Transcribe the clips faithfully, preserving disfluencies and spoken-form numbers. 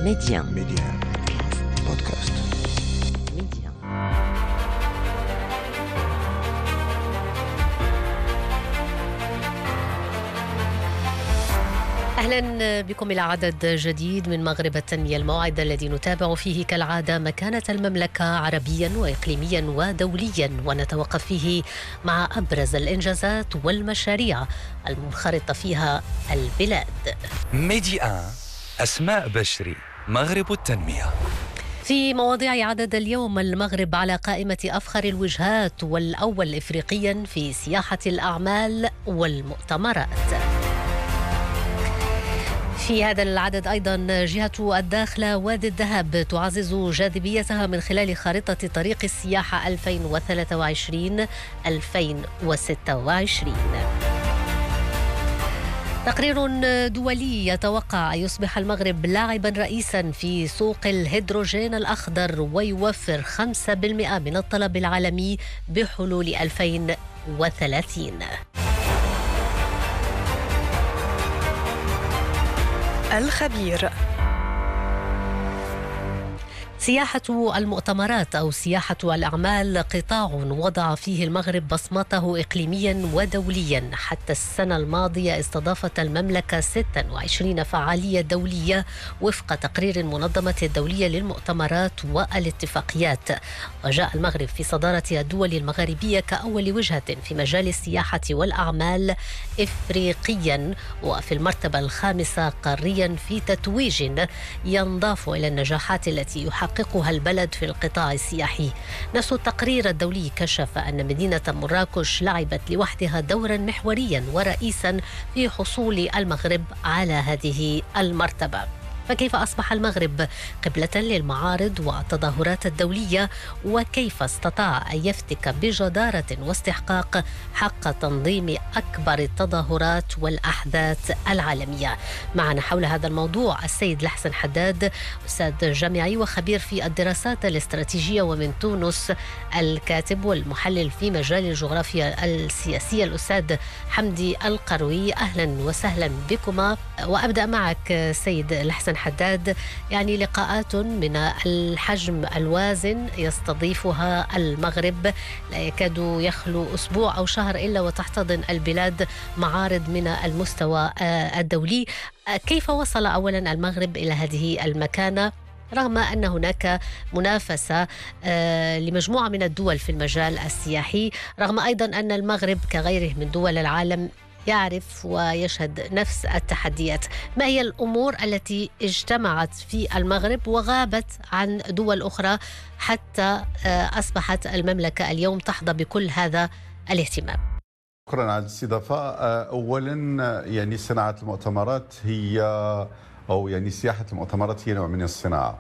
Média. Média. Podcast. Média. أهلا بكم إلى عدد جديد من مغرب التنمية، الموعد الذي نتابع فيه كالعادة مكانة المملكة عربيا وإقليميا ودوليا، ونتوقف فيه مع أبرز الإنجازات والمشاريع المنخرطة فيها البلاد. ميديا أسماء بشري، مغرب التنمية. في مواضيع عدد اليوم، المغرب على قائمة أفخر الوجهات والأول إفريقيا في سياحة الأعمال والمؤتمرات. في هذا العدد أيضا جهة الداخلة وادي الذهب تعزز جاذبيتها من خلال خارطة طريق السياحة ألفين وثلاثة وعشرين ألفين وستة وعشرين. تقرير دولي يتوقع أن يصبح المغرب لاعبا رئيسا في سوق الهيدروجين الأخضر ويوفر خمسة بالمئة من الطلب العالمي بحلول ألفين وثلاثين. الخبير. سياحة المؤتمرات أو سياحة الأعمال قطاع وضع فيه المغرب بصمته إقليميا ودوليا. حتى السنة الماضية استضافت المملكة ستة وعشرين فعالية دولية وفق تقرير منظمة الدولية للمؤتمرات والاتفاقيات، وجاء المغرب في صدارة الدول المغاربية كأول وجهة في مجال السياحة والأعمال إفريقيا، وفي المرتبة الخامسة قاريا في تتويج ينضاف إلى النجاحات التي يحقق يحققها البلد في القطاع السياحي. نفس التقرير الدولي كشف أن مدينة مراكش لعبت لوحدها دورا محوريا ورئيسا في حصول المغرب على هذه المرتبة. فكيف أصبح المغرب قبلة للمعارض والتظاهرات الدولية، وكيف استطاع أن يفتك بجدارة واستحقاق حق تنظيم أكبر التظاهرات والأحداث العالمية؟ معنا حول هذا الموضوع السيد لحسن حداد، أستاذ جامعي وخبير في الدراسات الاستراتيجية، ومن تونس الكاتب والمحلل في مجال الجغرافيا السياسية الأستاذ حمدي القروي. أهلا وسهلا بكما. وأبدأ معك سيد لحسن حداد، يعني لقاءات من الحجم الوازن يستضيفها المغرب لا يكاد يخلو أسبوع أو شهر إلا وتحتضن البلاد معارض من المستوى الدولي. كيف وصل أولا المغرب إلى هذه المكانة رغم أن هناك منافسة لمجموعة من الدول في المجال السياحي، رغم أيضا أن المغرب كغيره من دول العالم يعرف ويشهد نفس التحديات؟ ما هي الأمور التي اجتمعت في المغرب وغابت عن دول أخرى حتى أصبحت المملكة اليوم تحظى بكل هذا الاهتمام؟ شكرا على الاستضافة. أولا يعني صناعة المؤتمرات هي أو يعني سياحة المؤتمرات هي نوع من الصناعة،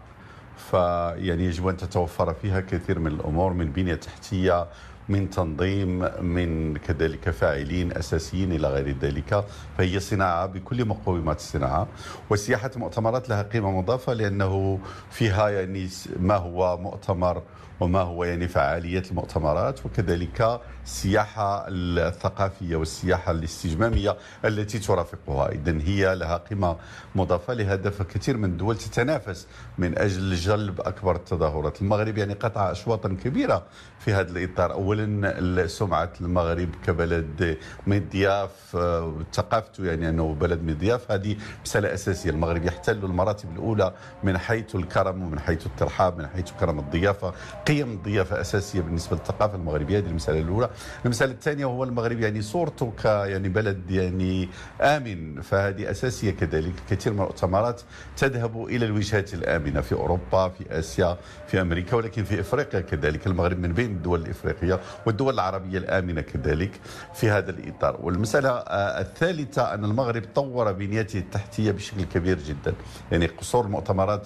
فيعني يجب أن تتوفر فيها كثير من الأمور، من بنية تحتية، من تنظيم، من كذلك فاعلين أساسيين إلى غير ذلك. فهي صناعة بكل مقومات الصناعة، وسياحة المؤتمرات لها قيمة مضافة لأنه فيها يعني ما هو مؤتمر وما هو يعني فعالية المؤتمرات، وكذلك السياحة الثقافية والسياحة الاستجمامية التي ترافقها. إذن هي لها قيمة مضافة. لهذا فكثير من الدول تتنافس من أجل جلب أكبر التظاهرات. المغرب يعني قطع أشواطا كبيرة في هذا الإطار. أولا سمعة المغرب كبلد مضياف، ثقافته يعني أنه بلد مضياف، هذه مسألة أساسية. المغرب يحتل المراتب الأولى من حيث الكرم ومن حيث الترحاب، من حيث كرم الضيافة. قيم الضيافة أساسية بالنسبة للثقافة المغربية. هذه المسألة الأولى. المسألة الثانية هو المغرب يعني صورته ك يعني بلد يعني آمن، فهذه أساسية كذلك. كثير من المؤتمرات تذهب إلى الوجهات الآمنة في أوروبا، في آسيا، في أمريكا، ولكن في إفريقيا كذلك. المغرب من بين الدول الإفريقية والدول العربية الآمنة كذلك في هذا الإطار. والمسألة الثالثة أن المغرب طور بنيته التحتية بشكل كبير جدا. يعني قصور المؤتمرات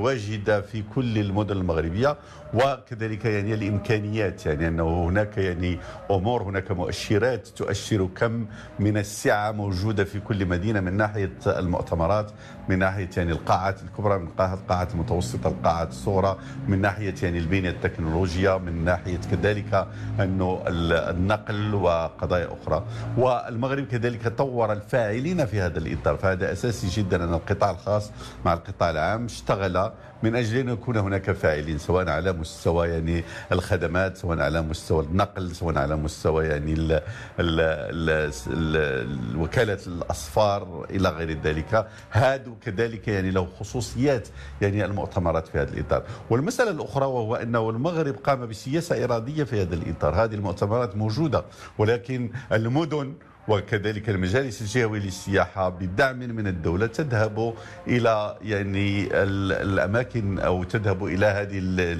متواجدة في كل المدن المغربية، وكذلك يعني الإمكانيات، يعني أنه هناك يعني يعني أمور، هناك مؤشرات تؤشر كم من السعة موجودة في كل مدينة من ناحية المؤتمرات، من ناحية يعني القاعات الكبرى، من القاعات المتوسطة، القاعات الصغرى، من ناحية يعني البنية التكنولوجيا، من ناحية كذلك أنه النقل وقضايا أخرى. والمغرب كذلك طور الفاعلين في هذا الإطار، فهذا أساسي جدا أن القطاع الخاص مع القطاع العام اشتغل من أجل أن يكون هناك فاعلين، سواء على مستوى يعني الخدمات، سواء على مستوى النقل، سواء على مستوى يعني ال ال ال ال وكالة الأصفار إلى غير ذلك. هذا كذلك يعني له خصوصيات يعني المؤتمرات في هذا الإطار. والمسألة الأخرى وهو أنه المغرب قام بسياسة إرادية في هذا الإطار. هذه المؤتمرات موجودة، ولكن المدن وكذلك المجالس الجهوية للسياحة بدعم من الدولة تذهب إلى يعني الأماكن أو تذهب إلى هذه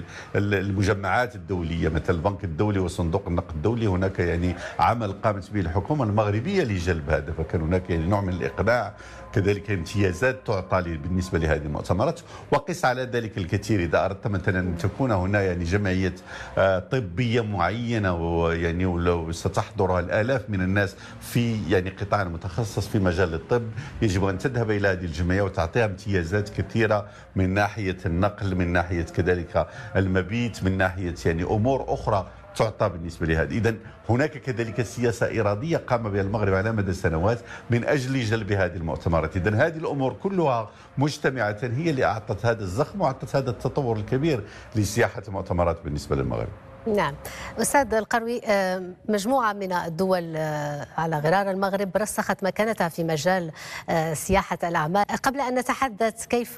المجمعات الدولية مثل البنك الدولي وصندوق النقد الدولي. هناك يعني عمل قامت به الحكومة المغربية لجلب هذا، فكان هناك يعني نوع من الإقناع، كذلك امتيازات تعطى بالنسبة لهذه المؤتمرات. وقس على ذلك الكثير إذا أردت مثلا أن تكون هنا يعني جمعية طبية معينة ويعني ولو ستحضرها الآلاف من الناس في يعني قطاع متخصص في مجال الطب، يجب أن تذهب إلى هذه الجمعية وتعطيها امتيازات كثيرة من ناحية النقل، من ناحية كذلك المبيت، من ناحية يعني أمور أخرى تعطى بالنسبة لهذا. إذن هناك كذلك سياسة إرادية قام بها المغرب على مدى سنوات من أجل جلب هذه المؤتمرات. إذن هذه الأمور كلها مجتمعة هي اللي أعطت هذا الزخم وأعطت هذا التطور الكبير لسياحة المؤتمرات بالنسبة للمغرب. نعم أستاذ القروي، مجموعة من الدول على غرار المغرب رسخت مكانتها في مجال سياحة الأعمال. قبل أن نتحدث كيف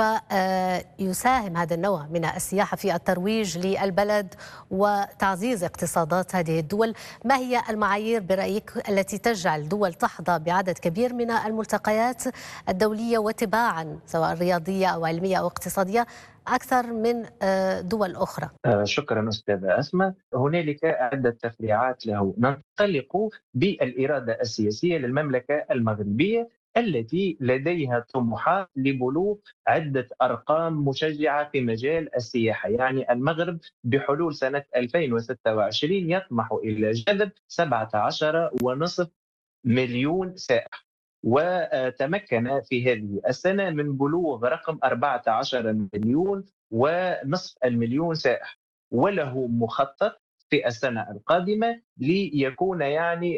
يساهم هذا النوع من السياحة في الترويج للبلد وتعزيز اقتصادات هذه الدول، ما هي المعايير برأيك التي تجعل دول تحظى بعدد كبير من الملتقيات الدولية وتباعا سواء رياضية أو علمية أو اقتصادية أكثر من دول أخرى؟ شكرا أستاذة أسماء. هنالك عدة تفريعات له. ننطلق بالإرادة السياسية للمملكة المغربية التي لديها طموحات لبلوغ عدة أرقام مشجعة في مجال السياحة. يعني المغرب بحلول سنة ألفين وستة وعشرين يطمح إلى جذب سبعة عشر ونصف مليون سائح، وتمكن في هذه السنة من بلوغ رقم أربعة عشر مليون ونصف المليون سائح، وله مخطط في السنة القادمة ليكون يعني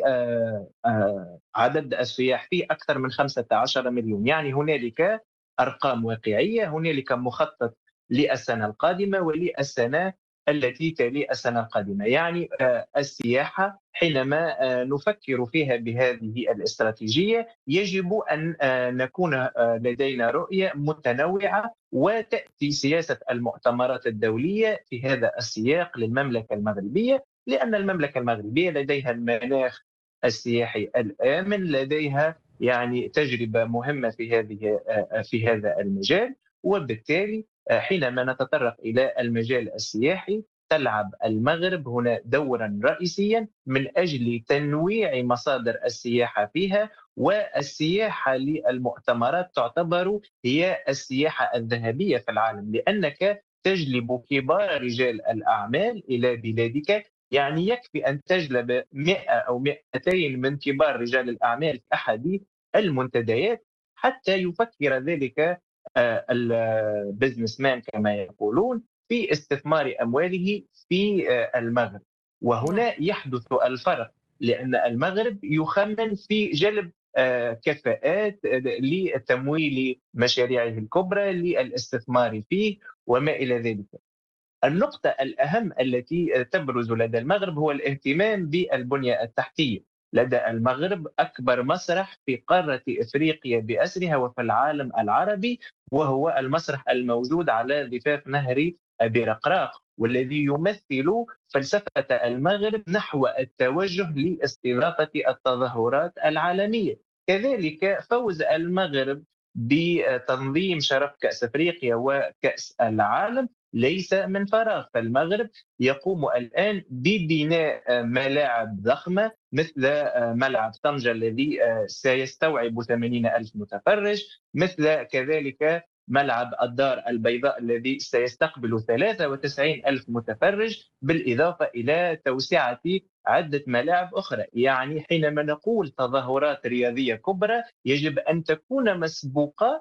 عدد السياح فيه أكثر من خمسة عشر مليون. يعني هنالك أرقام واقعية، هنالك مخطط للسنة القادمة وللسنة التي تلي السنة القادمة. يعني السياحة حينما نفكر فيها بهذه الاستراتيجية يجب أن نكون لدينا رؤية متنوعة، وتأتي سياسة المؤتمرات الدولية في هذا السياق للمملكة المغربية، لأن المملكة المغربية لديها المناخ السياحي الآمن، لديها يعني تجربة مهمة في هذه في هذا المجال. وبالتالي حينما نتطرق إلى المجال السياحي تلعب المغرب هنا دورا رئيسيا من أجل تنويع مصادر السياحة فيها. والسياحة للمؤتمرات تعتبر هي السياحة الذهبية في العالم، لأنك تجلب كبار رجال الأعمال إلى بلادك. يعني يكفي أن تجلب مئة أو مئتين من كبار رجال الأعمال في أحد المنتديات حتى يفكر ذلك البزنس مان كما يقولون في استثمار أمواله في المغرب. وهنا يحدث الفرق، لأن المغرب يخمن في جلب كفاءات لتمويل مشاريعه الكبرى للاستثمار فيه وما إلى ذلك. النقطة الأهم التي تبرز لدى المغرب هو الاهتمام بالبنية التحتية. لدى المغرب أكبر مسرح في قارة إفريقيا بأسرها وفي العالم العربي، وهو المسرح الموجود على ضفاف نهر أبي رقراق، والذي يمثل فلسفة المغرب نحو التوجه لاستضافة التظاهرات العالمية. كذلك فوز المغرب بتنظيم شرف كأس إفريقيا وكأس العالم ليس من فراغ، فالمغرب يقوم الآن ببناء ملاعب ضخمة مثل ملعب طنجة الذي سيستوعب ثمانين ألف متفرج، مثل كذلك ملعب الدار البيضاء الذي سيستقبل ثلاثة وتسعين ألف متفرج، بالإضافة إلى توسعة عدة ملاعب أخرى. يعني حينما نقول تظاهرات رياضية كبرى يجب أن تكون مسبوقة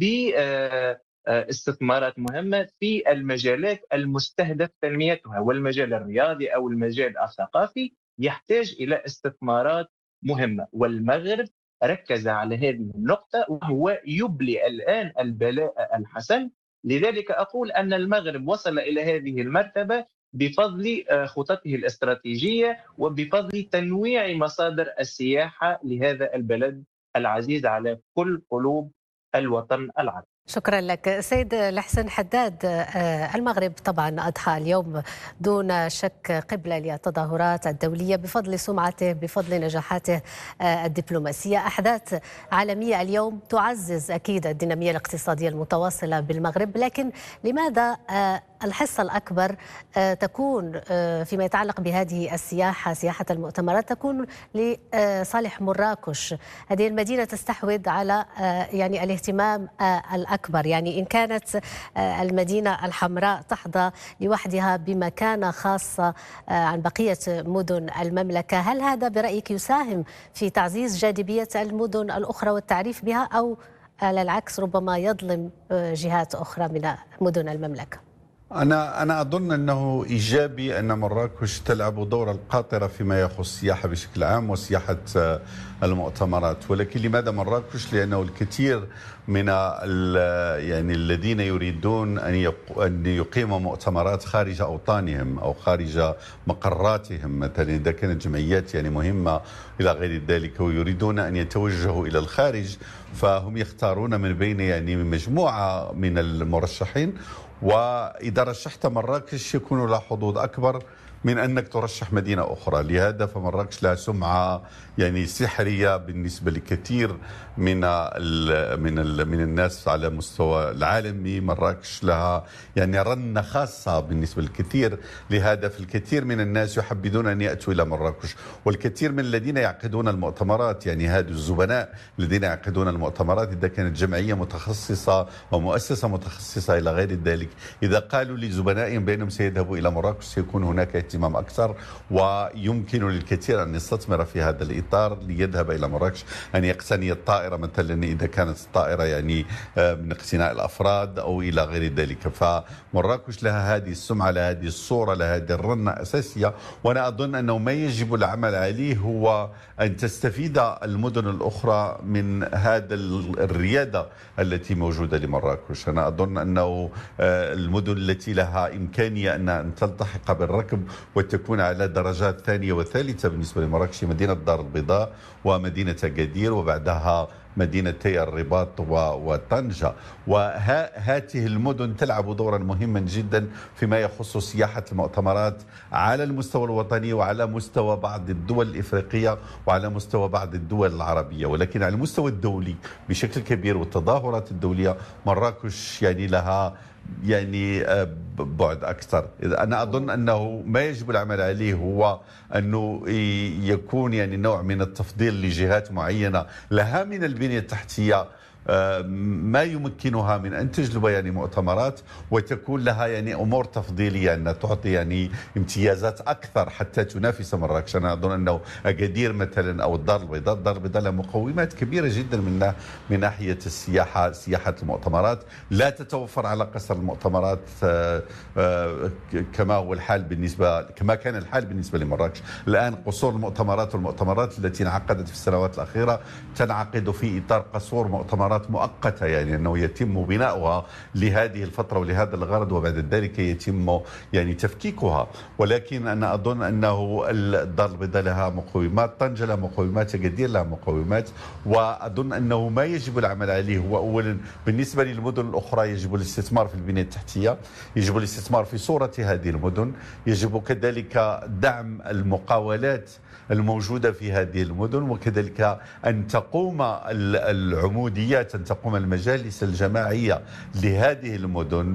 باستثمارات مهمة في المجالات المستهدف تنميتها، والمجال الرياضي أو المجال الثقافي يحتاج إلى استثمارات مهمة، والمغرب ركز على هذه النقطة وهو يبلي الآن البلاء الحسن. لذلك أقول أن المغرب وصل إلى هذه المرتبة بفضل خططه الاستراتيجية وبفضل تنويع مصادر السياحة لهذا البلد العزيز على كل قلوب الوطن العربي. شكرا لك سيد الحسن حداد. المغرب طبعا أضحى اليوم دون شك قبلة للتظاهرات الدولية بفضل سمعته، بفضل نجاحاته الدبلوماسية. أحداث عالمية اليوم تعزز أكيد الدينامية الاقتصادية المتواصلة بالمغرب، لكن لماذا الحصة الأكبر تكون فيما يتعلق بهذه السياحة، سياحة المؤتمرات، تكون لصالح مراكش؟ هذه المدينة تستحوذ على يعني الاهتمام الأكبر. يعني إن كانت المدينة الحمراء تحظى لوحدها بمكانة خاصة عن بقية مدن المملكة، هل هذا برأيك يساهم في تعزيز جاذبية المدن الأخرى والتعريف بها، أو على العكس ربما يظلم جهات أخرى من مدن المملكة؟ أنا أنا أظن أنه إيجابي أن مراكش تلعب دورا قاطرة فيما يخص السياحة بشكل عام وسياحة المؤتمرات. ولكن لماذا مراكش؟ لأنه الكثير من يعني الذين يريدون أن أن يقيموا مؤتمرات خارج أوطانهم أو خارج مقراتهم، مثلا إذا كانت جمعيات يعني مهمة إلى غير ذلك ويريدون أن يتوجهوا إلى الخارج، فهم يختارون من بين يعني مجموعة من المرشحين، وإذا رشحت مراكش يكون لها حظوظ أكبر من أنك ترشح مدينة أخرى. لهذا فمراكش لها سمعة يعني سحرية بالنسبة لكثير من ال من ال من الناس على مستوى العالمي. مراكش لها يعني رنة خاصة بالنسبة للكثير، لهذا فالكثير من الناس يحبذون أن يأتوا إلى مراكش. والكثير من الذين يعقدون المؤتمرات، يعني هذه الزبناء الذين يعقدون المؤتمرات، إذا كانت جمعية متخصصة أو مؤسسة متخصصة إلى غير ذلك، إذا قالوا لزبنائهم بأنهم سيذهبوا إلى مراكش سيكون هناك اهتمام أكثر، ويمكن للكثير أن يستثمر في هذا الإطار ليذهب إلى مراكش، أن يقتني الطائرة مثلا إذا كانت الطائرة يعني من اقتناء الأفراد أو إلى غير ذلك. فمراكش لها هذه السمعة، لها هذه الصورة، لها هذه الرنة أساسية. وأنا أظن أنه ما يجب العمل عليه هو أن تستفيد المدن الأخرى من هذا الريادة التي موجودة لمراكش. أنا أظن أنه المدن التي لها إمكانية أن تلتحق بالركب وتكون على درجات ثانية وثالثة بالنسبة لمراكش مدينة الدار البيضاء ومدينة أكادير وبعدها مدينتي الرباط وطنجة. وهذه المدن تلعب دورا مهما جدا فيما يخص سياحة المؤتمرات على المستوى الوطني وعلى مستوى بعض الدول الإفريقية وعلى مستوى بعض الدول العربية. ولكن على المستوى الدولي بشكل كبير والتظاهرات الدولية مراكش يعني لها يعني بعد أكثر. أنا أظن أنه ما يجب العمل عليه هو أنه يكون يعني نوع من التفضيل لجهات معينة لها من البنية التحتية ما يمكنها من أن تجلب يعني مؤتمرات، وتكون لها يعني أمور تفضيلية أن تعطي يعني امتيازات أكثر حتى تنافس مراكش. أنا أظن أنه أكادير مثلا أو الدار البيضاء، الدار البيضاء لها مقومات كبيرة جدا من من ناحية السياحة، سياحة المؤتمرات لا تتوفر على قصر المؤتمرات كما هو الحال بالنسبة كما كان الحال بالنسبة لمراكش. الآن قصور المؤتمرات والمؤتمرات التي انعقدت في السنوات الأخيرة تنعقد في إطار قصور مؤتمرات مؤقتة، يعني أنه يتم بناؤها لهذه الفترة ولهذا الغرض وبعد ذلك يتم يعني تفكيكها. ولكن أنا أظن أنه الدار البيضاء لها مقومات، طنجة لها مقومات، أكادير لها مقومات. وأظن أنه ما يجب العمل عليه هو أولا بالنسبة للمدن الأخرى يجب الاستثمار في البنية التحتية، يجب الاستثمار في صورة هذه المدن، يجب كذلك دعم المقاولات الموجودة في هذه المدن، وكذلك أن تقوم العموديات بداية تقوم المجالس الجماعية لهذه المدن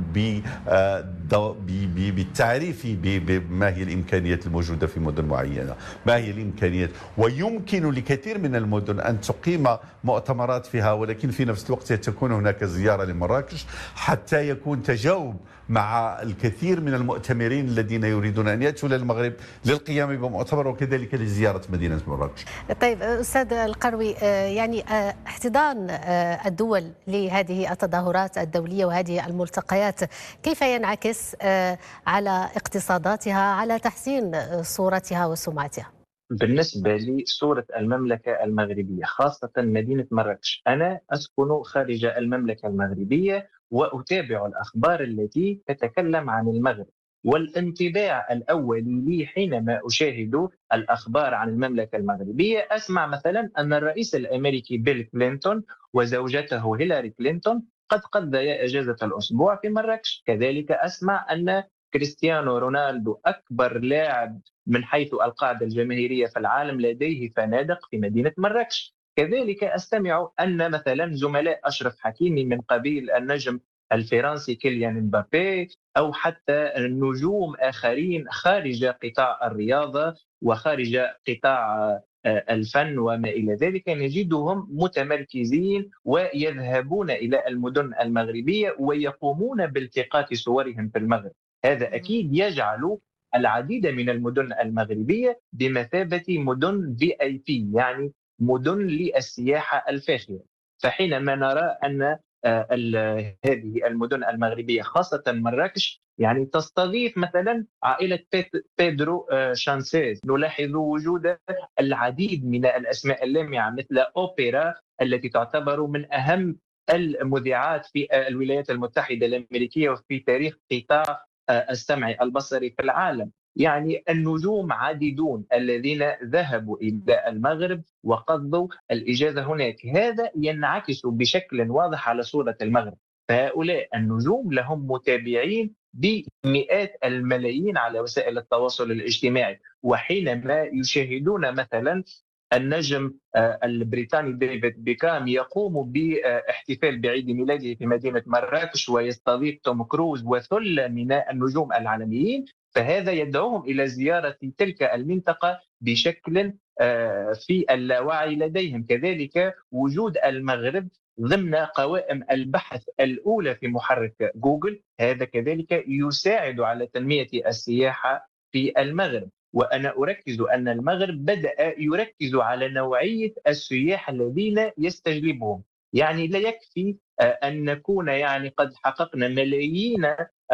بالتعريف بما هي الإمكانيات الموجودة في مدن معينة، ما هي الإمكانيات، ويمكن لكثير من المدن أن تقيم مؤتمرات فيها، ولكن في نفس الوقت تكون هناك زيارة لمراكش حتى يكون تجاوب مع الكثير من المؤتمرين الذين يريدون أن يأتوا إلى المغرب للقيام بمؤتمر وكذلك لزيارة مدينة مراكش. طيب أستاذ القروي، يعني احتضان الدول لهذه التظاهرات الدولية وهذه الملتقيات كيف ينعكس على اقتصاداتها، على تحسين صورتها وسمعتها؟ بالنسبة لي صورة المملكة المغربية خاصة مدينة مراكش، أنا أسكن خارج المملكة المغربية وأتابع الأخبار التي تتكلم عن المغرب، والانطباع الأولي لي حينما أشاهد الأخبار عن المملكة المغربية أسمع مثلا أن الرئيس الأمريكي بيل كلينتون وزوجته هيلاري كلينتون قد قضيا أجازة الأسبوع في مراكش. كذلك أسمع أن كريستيانو رونالدو أكبر لاعب من حيث القاعدة الجماهيرية في العالم لديه فنادق في مدينة مراكش. كذلك أستمع أن مثلا زملاء أشرف حكيمي من قبيل النجم الفرنسي كيليان مبابي أو حتى نجوم آخرين خارج قطاع الرياضة وخارج قطاع الفن وما إلى ذلك نجدهم متمركزين ويذهبون إلى المدن المغربية ويقومون بالتقاط صورهم في المغرب. هذا أكيد يجعل العديد من المدن المغربية بمثابة مدن في آي بي، يعني مدن للسياحة الفاخرة. فحينما نرى أن هذه المدن المغربية خاصة مراكش يعني تستضيف مثلا عائلة بيدرو شانسيز، نلاحظ وجود العديد من الأسماء اللامعة مثل أوبرا التي تعتبر من أهم المذيعات في الولايات المتحدة الأمريكية وفي تاريخ قطاع السمع البصري في العالم. يعني النجوم عديدون الذين ذهبوا إلى المغرب وقضوا الإجازة هناك، هذا ينعكس بشكل واضح على صورة المغرب. فهؤلاء النجوم لهم متابعين بمئات الملايين على وسائل التواصل الاجتماعي، وحينما يشاهدون مثلا النجم البريطاني ديفيد بيكام يقوم باحتفال بعيد ميلاده في مدينة مراكش ويستضيف توم كروز وثلة من النجوم العالميين، فهذا يدعوهم إلى زيارة تلك المنطقة بشكل في اللاوعي لديهم. كذلك وجود المغرب ضمن قوائم البحث الأولى في محرك جوجل، هذا كذلك يساعد على تنمية السياحة في المغرب. وأنا أركز أن المغرب بدأ يركز على نوعية السياح الذين يستجلبهم، يعني لا يكفي أن نكون يعني قد حققنا ملايين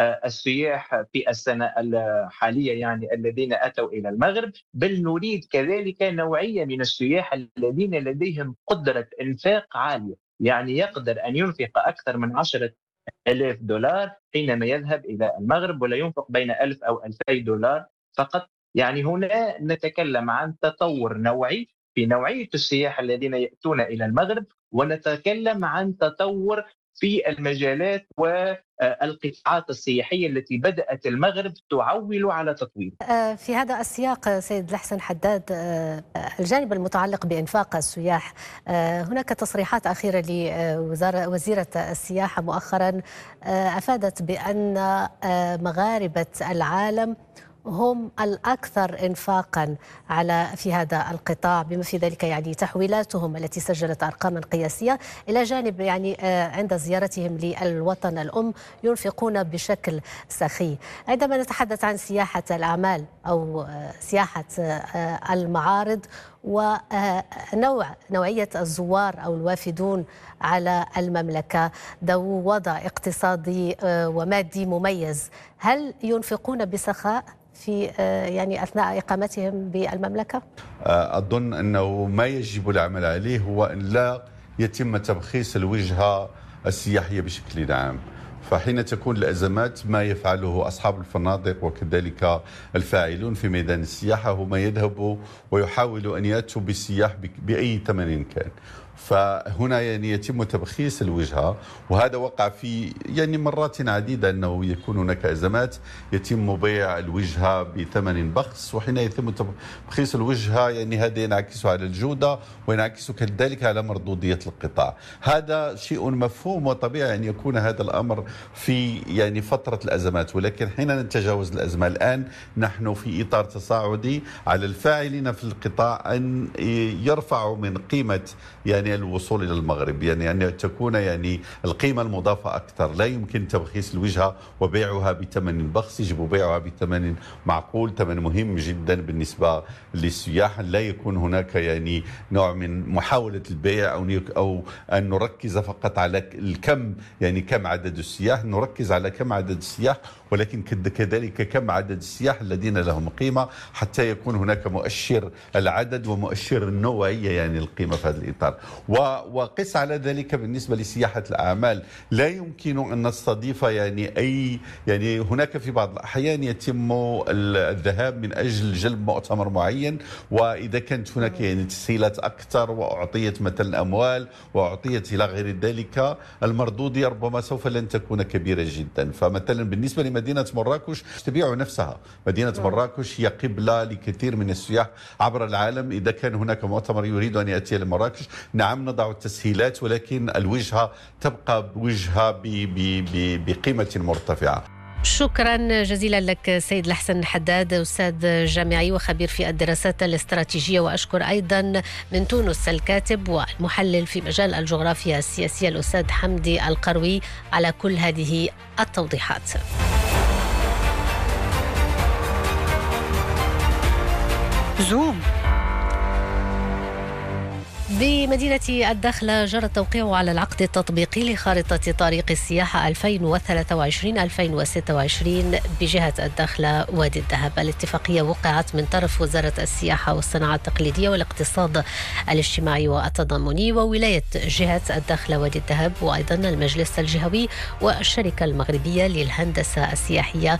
السياح في السنة الحالية يعني الذين أتوا إلى المغرب، بل نريد كذلك نوعية من السياح الذين لديهم قدرة إنفاق عالية، يعني يقدر أن ينفق أكثر من عشرة آلاف دولار حينما يذهب إلى المغرب ولا ينفق بين ألف أو ألفي دولار فقط. يعني هنا نتكلم عن تطور نوعي في نوعية السياح الذين يأتون إلى المغرب، ونتكلم عن تطور في المجالات والقطاعات السياحية التي بدأت المغرب تعول على تطوير. في هذا السياق سيد الحسن حداد، الجانب المتعلق بإنفاق السياح، هناك تصريحات أخيرة لوزيرة السياحة مؤخرا أفادت بأن مغاربة العالم هم الأكثر إنفاقا على في هذا القطاع، بما في ذلك يعني تحويلاتهم التي سجلت أرقاما قياسية، إلى جانب يعني عند زيارتهم للوطن الأم ينفقون بشكل سخي. عندما نتحدث عن سياحة الأعمال أو سياحة المعارض ونوع نوعية الزوار أو الوافدون على المملكة ذو وضع اقتصادي ومادي مميز، هل ينفقون بسخاء في يعني أثناء إقامتهم بالمملكة؟ أظن أنه ما يجب العمل عليه هو أن لا يتم تبخيس الوجهة السياحية بشكل عام. فحين تكون الأزمات ما يفعله أصحاب الفنادق وكذلك الفاعلون في ميدان السياحة هم يذهبوا ويحاولوا أن يأتوا بالسياح بأي ثمن كان. فهنا يعني يتم تبخيس الوجهة، وهذا وقع في يعني مرات عديدة أنه يكون هناك أزمات يتم بيع الوجهة بثمن بخس، وحين يتم تبخيس الوجهة يعني هذا ينعكس على الجودة وينعكس كذلك على مردودية القطاع. هذا شيء مفهوم وطبيعي أن يكون هذا الأمر في يعني فترة الأزمات، ولكن حين نتجاوز الأزمة الآن نحن في إطار تصاعدي على الفاعلين في القطاع أن يرفعوا من قيمة يعني الوصول إلى المغرب، يعني أن تكون يعني القيمة المضافة أكثر. لا يمكن تبخيس الوجهة وبيعها بثمن بخس، يجب بيعها بثمن معقول، ثمن مهم جدا بالنسبة للسياح. لا يكون هناك يعني نوع من محاولة البيع أو أو أن نركز فقط على الكم، يعني كم عدد السياح، نركز على كم عدد السياح ولكن كذلك كم عدد السياح الذين لهم قيمة، حتى يكون هناك مؤشر العدد ومؤشر النوعية يعني القيمة في هذا الإطار. وقس على ذلك بالنسبة لسياحة الأعمال، لا يمكن أن نستضيف يعني أي يعني هناك في بعض الأحيان يتم الذهاب من أجل جلب مؤتمر معين، وإذا كانت هناك يعني تسهيلات أكثر وأعطيت مثلا أموال وأعطيت إلى غير ذلك، المردودية ربما سوف لن تكون كبيرة جدا. فمثلا بالنسبة لمدينة مراكش تبيع نفسها، مدينة مراكش هي قبلة لكثير من السياح عبر العالم. إذا كان هناك مؤتمر يريد أن يأتي لمراكش، نعم نضع التسهيلات، ولكن الوجهة تبقى وجهة بقيمة مرتفعة. شكرا جزيلا لك سيد الحسن حداد، أستاذ جامعي وخبير في الدراسات الاستراتيجية، وأشكر أيضا من تونس الكاتب والمحلل في مجال الجغرافيا السياسية الأستاذ حمدي القروي على كل هذه التوضيحات. زوم. بمدينة الداخلة جرى التوقيع على العقد التطبيقي لخارطة طريق السياحة ألفين وثلاثة وعشرين ألفين وستة وعشرين بجهة الداخلة وادي الذهب. الاتفاقية وقعت من طرف وزارة السياحة والصناعة التقليدية والاقتصاد الاجتماعي والتضامني وولاية جهة الداخلة وادي الذهب، وأيضا المجلس الجهوي والشركة المغربية للهندسة السياحية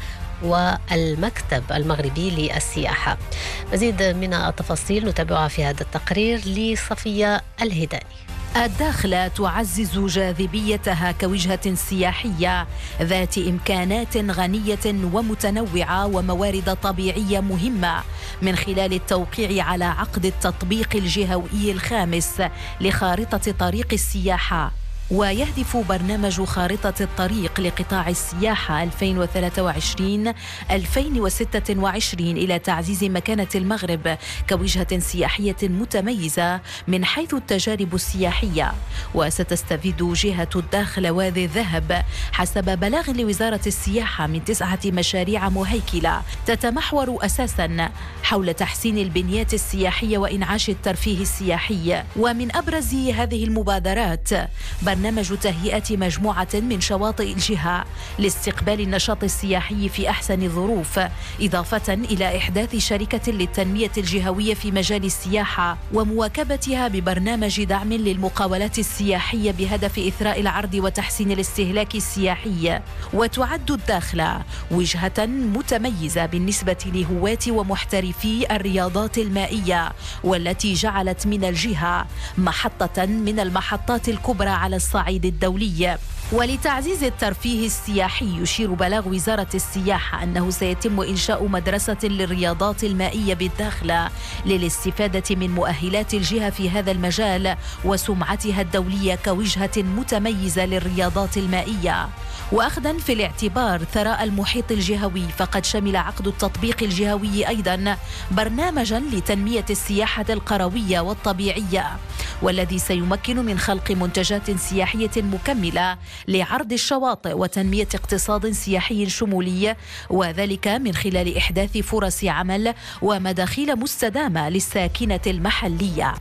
والمكتب المغربي للسياحة. مزيد من التفاصيل نتابعها في هذا التقرير لصفية الهداني. الداخلة تعزز جاذبيتها كوجهة سياحية ذات إمكانات غنية ومتنوعة وموارد طبيعية مهمة من خلال التوقيع على عقد التطبيق الجهوي الخامس لخارطة طريق السياحة. ويهدف برنامج خارطة الطريق لقطاع السياحة ألفين وثلاثة وعشرين ألفين وستة وعشرين إلى تعزيز مكانة المغرب كوجهة سياحية متميزة من حيث التجارب السياحية. وستستفيد جهة الداخلة وادي الذهب حسب بلاغ لوزارة السياحة من تسعة مشاريع مهيكلة تتمحور أساسا حول تحسين البنيات السياحية وإنعاش الترفيه السياحي. ومن أبرز هذه المبادرات برنامج تهيئة مجموعة من شواطئ الجهة لاستقبال النشاط السياحي في أحسن الظروف، إضافة إلى إحداث شركة للتنمية الجهوية في مجال السياحة ومواكبتها ببرنامج دعم للمقاولات السياحية بهدف إثراء العرض وتحسين الاستهلاك السياحي. وتعد الداخلة وجهة متميزة بالنسبة لهواة ومحترفي الرياضات المائية، والتي جعلت من الجهة محطة من المحطات الكبرى على الصعيد الدولي. ولتعزيز الترفيه السياحي يشير بلاغ وزارة السياحة أنه سيتم إنشاء مدرسة للرياضات المائية بالداخلة للاستفادة من مؤهلات الجهة في هذا المجال وسمعتها الدولية كوجهة متميزة للرياضات المائية. وأخذا في الاعتبار ثراء المحيط الجهوي، فقد شمل عقد التطبيق الجهوي أيضا برنامجا لتنمية السياحة القروية والطبيعية، والذي سيمكن من خلق منتجات سياحية مكملة لعرض الشواطئ وتنمية اقتصاد سياحي شمولي، وذلك من خلال إحداث فرص عمل ومداخيل مستدامة للساكنة المحلية.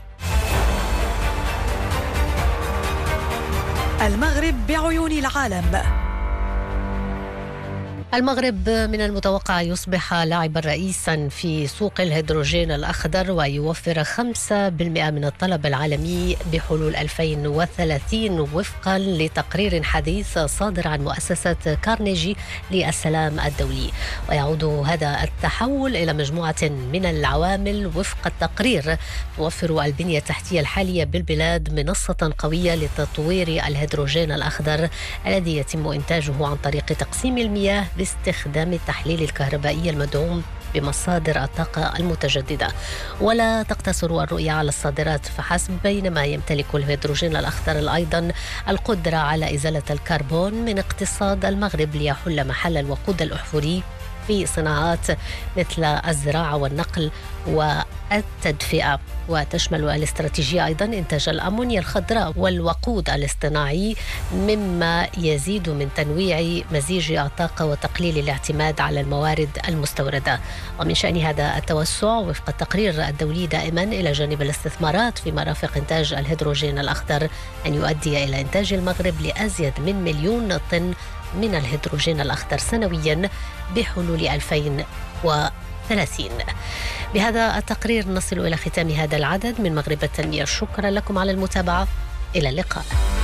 المغرب بعيون العالم. المغرب من المتوقع يصبح لاعبا رئيسا في سوق الهيدروجين الأخضر ويوفر خمسة بالمئة من الطلب العالمي بحلول ألفين وثلاثين وفقا لتقرير حديث صادر عن مؤسسة كارنيجي للسلام الدولي. ويعود هذا التحول إلى مجموعة من العوامل. وفق التقرير توفر البنية التحتية الحالية بالبلاد منصة قوية لتطوير الهيدروجين الأخضر الذي يتم إنتاجه عن طريق تقسيم المياه باستخدام التحليل الكهربائي المدعوم بمصادر الطاقة المتجددة. ولا تقتصر الرؤية على الصادرات فحسب، بينما يمتلك الهيدروجين الأخضر أيضا القدرة على إزالة الكربون من اقتصاد المغرب ليحل محل الوقود الأحفوري في صناعات مثل الزراعة والنقل والتدفئة. وتشمل الاستراتيجية أيضا إنتاج الأمونيا الخضراء والوقود الاصطناعي، مما يزيد من تنويع مزيج الطاقة وتقليل الاعتماد على الموارد المستوردة. ومن شأن هذا التوسع وفق التقرير الدولي دائما إلى جانب الاستثمارات في مرافق إنتاج الهيدروجين الأخضر أن يؤدي إلى إنتاج المغرب لأزيد من مليون طن من الهيدروجين الأخضر سنويا بحلول ألفين وثلاثين. بهذا التقرير نصل إلى ختام هذا العدد من مغرب التنمية. شكرا لكم على المتابعة، إلى اللقاء.